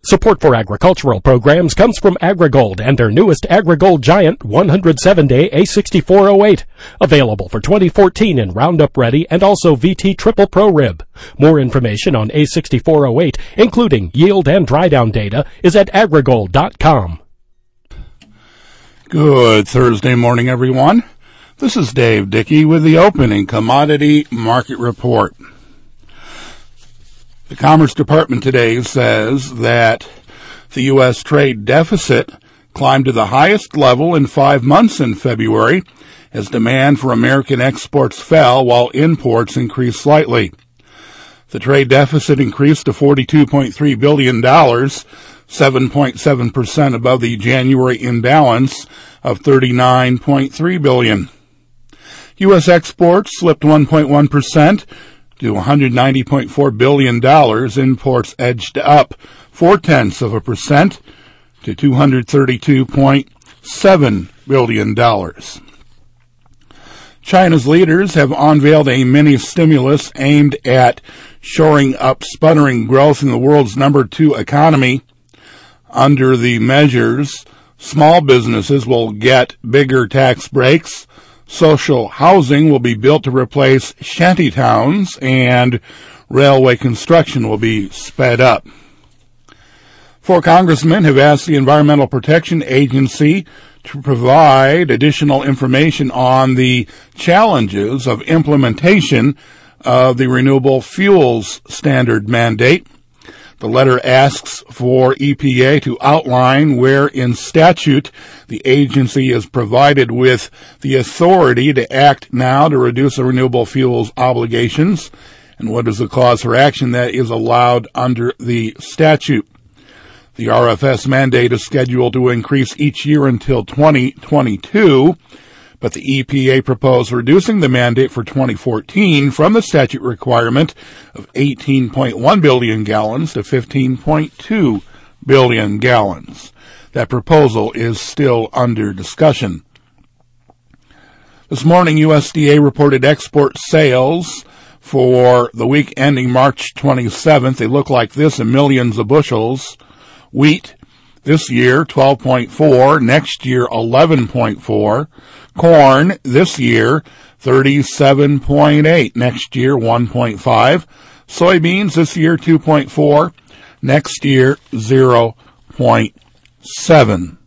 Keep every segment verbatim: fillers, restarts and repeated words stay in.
Support for agricultural programs comes from AgriGold and their newest AgriGold Giant one hundred seven day A sixty-four oh eight. Available for twenty fourteen in Roundup Ready and also V T Triple Pro Rib. More information on A sixty-four oh eight, including yield and dry down data, is at agrigold dot com. Good Thursday morning, everyone. This is Dave Dickey with the opening commodity market report. The Commerce Department today says that the U S trade deficit climbed to the highest level in five months in February as demand for American exports fell while imports increased slightly. The trade deficit increased to forty-two point three billion dollars, seven point seven percent above the January imbalance of thirty-nine point three billion dollars. U S exports slipped one point one percent to one hundred ninety point four billion dollars. Imports edged up four-tenths of a percent to two hundred thirty-two point seven billion dollars. China's leaders have unveiled a mini-stimulus aimed at shoring up sputtering growth in the world's number two economy. Under the measures, small businesses will get bigger tax breaks, social housing will be built to replace shanty towns, and railway construction will be sped up. Four congressmen have asked the Environmental Protection Agency to provide additional information on the challenges of implementation of the Renewable Fuels Standard mandate. The letter asks for E P A to outline where in statute the agency is provided with the authority to act now to reduce the renewable fuels obligations, and what is the cause for action that is allowed under the statute. The R F S mandate is scheduled to increase each year until twenty twenty-two, but the E P A proposed reducing the mandate for twenty fourteen from the statute requirement of eighteen point one billion gallons to fifteen point two billion gallons. That proposal is still under discussion. This morning, U S D A reported export sales for the week ending March twenty-seventh. They look like this in millions of bushels. Wheat this year, twelve point four. Next year, eleven point four. Corn this year, thirty-seven point eight. Next year, one point five. Soybeans this year, two point four. Next year, zero point seven.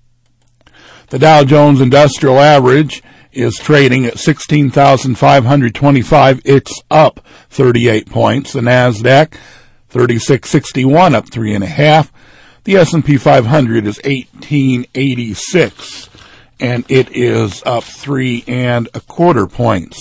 The Dow Jones Industrial Average is trading at sixteen thousand five hundred twenty-five. It's up thirty-eight points. The NASDAQ, thirty-six sixty-one, up three and a half. The S and P five hundred is eighteen eighty-six, and it is up three and a quarter points.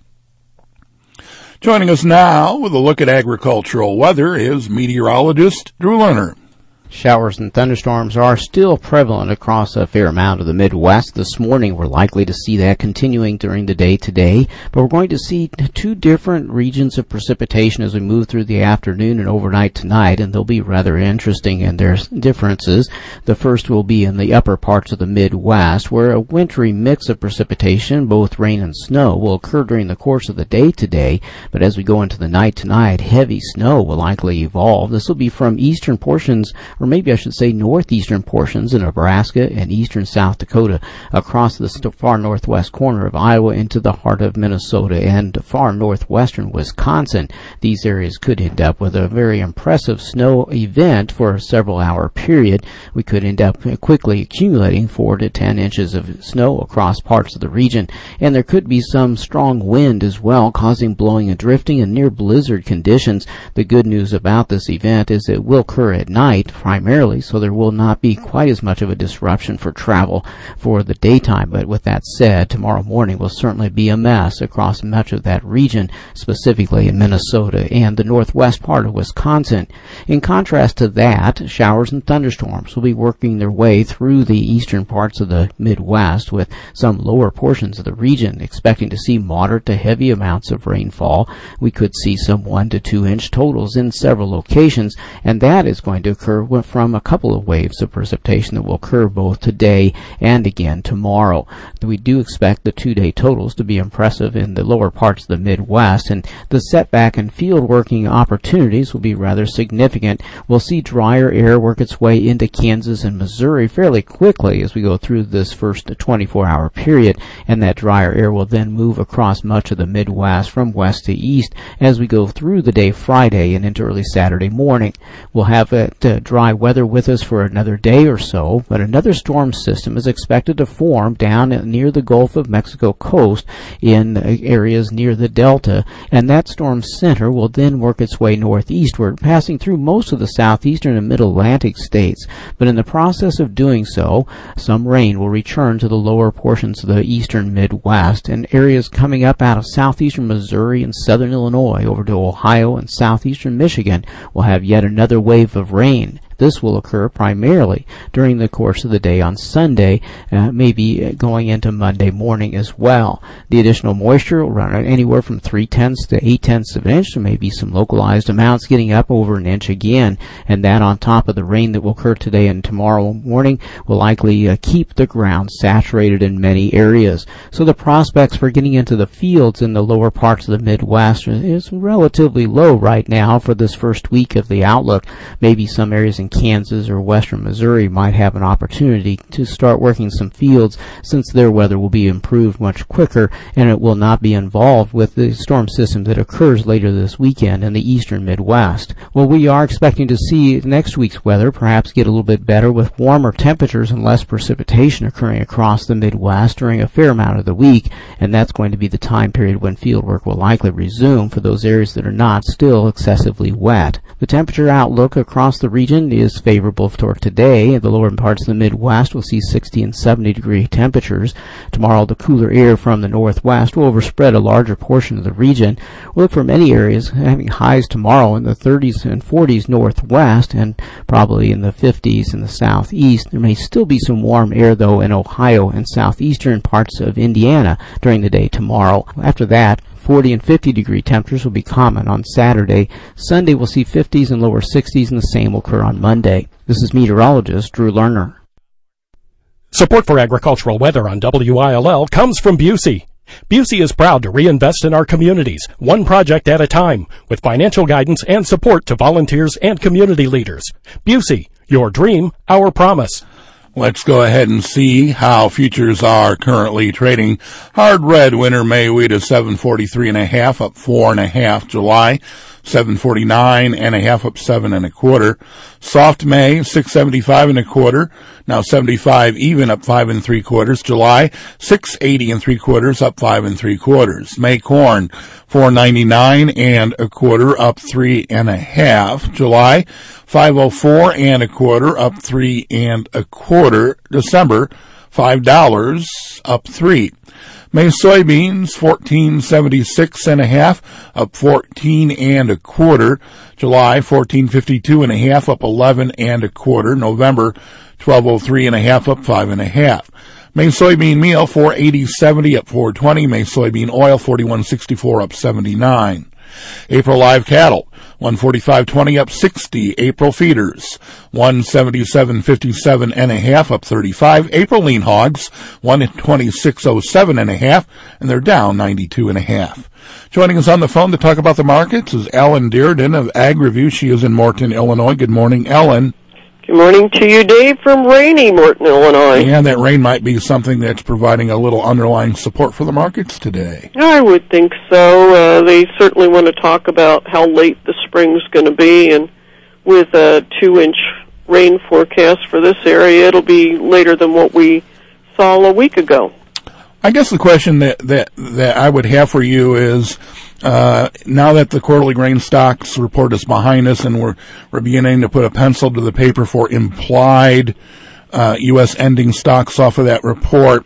Joining us now with a look at agricultural weather is meteorologist Drew Lerner. Showers and thunderstorms are still prevalent across a fair amount of the Midwest. This morning, we're likely to see that continuing during the day today, but we're going to see two different regions of precipitation as we move through the afternoon and overnight tonight, and they'll be rather interesting in their differences. The first will be in the upper parts of the Midwest, where a wintry mix of precipitation, both rain and snow, will occur during the course of the day today, but as we go into the night tonight, heavy snow will likely evolve. This will be from eastern portions, or maybe I should say northeastern portions of Nebraska and eastern South Dakota, across the far northwest corner of Iowa into the heart of Minnesota and far northwestern Wisconsin. These areas could end up with a very impressive snow event for a several hour period. We could end up quickly accumulating four to ten inches of snow across parts of the region, and there could be some strong wind as well, causing blowing and drifting and near blizzard conditions. The good news about this event is it will occur at night primarily, so there will not be quite as much of a disruption for travel for the daytime. But with that said, tomorrow morning will certainly be a mess across much of that region, specifically in Minnesota and the northwest part of Wisconsin. In contrast to that, showers and thunderstorms will be working their way through the eastern parts of the Midwest, with some lower portions of the region expecting to see moderate to heavy amounts of rainfall. We could see some one to two inch totals in several locations, and that is going to occur from a couple of waves of precipitation that will occur both today and again tomorrow. We do expect the two-day totals to be impressive in the lower parts of the Midwest, and the setback and field working opportunities will be rather significant. We'll see drier air work its way into Kansas and Missouri fairly quickly as we go through this first twenty-four hour period, and that drier air will then move across much of the Midwest from west to east as we go through the day Friday and into early Saturday morning. We'll have that uh, dry weather with us for another day or so, but another storm system is expected to form down near the Gulf of Mexico coast in areas near the Delta, and that storm center will then work its way northeastward, passing through most of the southeastern and middle Atlantic states. But in the process of doing so, some rain will return to the lower portions of the eastern Midwest, and areas coming up out of southeastern Missouri and southern Illinois over to Ohio and southeastern Michigan will have yet another wave of rain. This will occur primarily during the course of the day on Sunday, uh, maybe going into Monday morning as well. The additional moisture will run anywhere from three-tenths to eight-tenths of an inch, so maybe some localized amounts getting up over an inch again, and that on top of the rain that will occur today and tomorrow morning will likely uh, keep the ground saturated in many areas. So the prospects for getting into the fields in the lower parts of the Midwest is relatively low right now for this first week of the outlook. Maybe some areas in Kansas or western Missouri might have an opportunity to start working some fields, since their weather will be improved much quicker and it will not be involved with the storm system that occurs later this weekend in the eastern Midwest. Well, we are expecting to see next week's weather perhaps get a little bit better, with warmer temperatures and less precipitation occurring across the Midwest during a fair amount of the week, and that's going to be the time period when field work will likely resume for those areas that are not still excessively wet. The temperature outlook across the region is favorable for today. The lower parts of the Midwest will see sixty and seventy degree temperatures. Tomorrow, the cooler air from the northwest will overspread a larger portion of the region. We'll look for many areas having highs tomorrow in the thirties and forties northwest, and probably in the fifties in the southeast. There may still be some warm air, though, in Ohio and southeastern parts of Indiana during the day tomorrow. After that, forty and fifty degree temperatures will be common on Saturday. Sunday will see fifties and lower sixties, and the same will occur on Monday. This is meteorologist Drew Lerner. Support for agricultural weather on W I L L comes from Busey. Busey is proud to reinvest in our communities, one project at a time, with financial guidance and support to volunteers and community leaders. Busey, your dream, our promise. Let's go ahead and see how futures are currently trading. Hard red winter May wheat is seven forty-three and a half, up four and a half. July seven forty-nine and a half, up seven and a quarter. Soft May six seventy-five and a quarter, now seventy-five even, up five and three quarters. July six eighty and three quarters, up five and three quarters. May corn four ninety-nine and a quarter, up three and a half. July five oh four and a quarter, up three and a quarter. December five dollars, up three. May soybeans fourteen seventy-six and a half, up fourteen and a quarter. July fourteen fifty-two and a half, up eleven and a quarter. November twelve oh three and a half, up five and a half. May soybean meal four eighty seventy, up four twenty. May soybean oil forty-one sixty-four, up seventy-nine. April live cattle one forty-five twenty, up sixty. April feeders one seventy-seven fifty-seven and a half, up thirty-five. April lean hogs one twenty-six oh seven and a half, and they're down ninety-two and a half. Joining us on the phone to talk about the markets is Ellen Dearden of Ag Review. She is in Morton, Illinois. Good morning, Ellen. Good morning to you, Dave, from rainy Morton, Illinois. And that rain might be something that's providing a little underlying support for the markets today. I would think so. Uh, they certainly want to talk about how late the spring's going to be, and with a two-inch rain forecast for this area, it'll be later than what we saw a week ago. I guess the question that, that, that I would have for you is, uh, now that the quarterly grain stocks report is behind us and we're, we're beginning to put a pencil to the paper for implied, uh, U S ending stocks off of that report,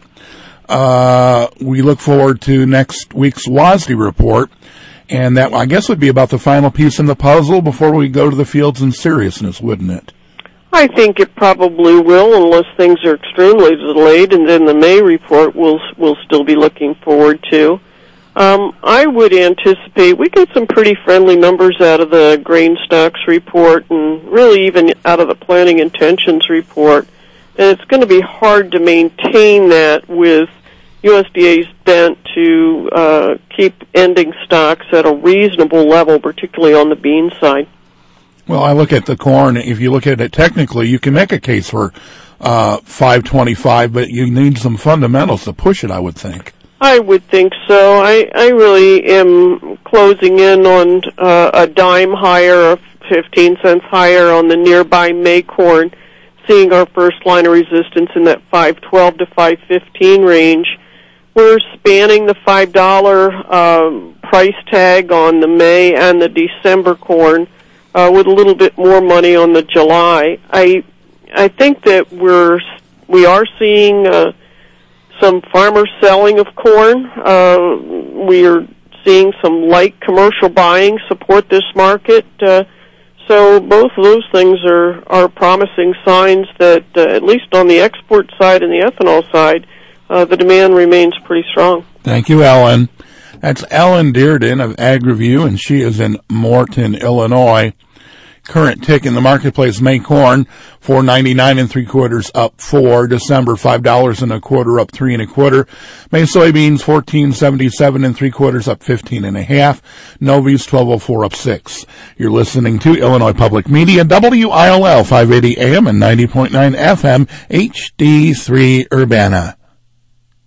uh, we look forward to next week's W A S D report, and that, I guess, would be about the final piece in the puzzle before we go to the fields in seriousness, wouldn't it? I think it probably will, unless things are extremely delayed, and then the May report we'll, we'll still be looking forward to. Um, I would anticipate we get some pretty friendly numbers out of the grain stocks report and really even out of the planting intentions report. And it's going to be hard to maintain that with U S D A's bent to uh, keep ending stocks at a reasonable level, particularly on the bean side. Well, I look at the corn. If you look at it technically, you can make a case for uh, five twenty-five, but you need some fundamentals to push it, I would think. I would think so. I, I really am closing in on uh, a dime higher, or fifteen cents higher on the nearby May corn, seeing our first line of resistance in that five twelve to five fifteen range. We're spanning the five dollar um, price tag on the May and the December corn, uh, with a little bit more money on the July. I I think that we're we are seeing uh, some farmers selling of corn. Uh, we are seeing some light commercial buying support this market. Uh, so both of those things are, are promising signs that, uh, at least on the export side and the ethanol side, uh, the demand remains pretty strong. Thank you, Ellen. That's Ellen Dearden of AgriView, and she is in Morton, Illinois. Current tick in the marketplace: May corn four ninety nine and three quarters up four. December five dollars and a quarter up three and a quarter. May soybeans fourteen seventy seven and three quarters up fifteen and a half. Novi's twelve oh four up six. You're listening to Illinois Public Media, W I L L five eighty A M and ninety point nine F M, H D three Urbana.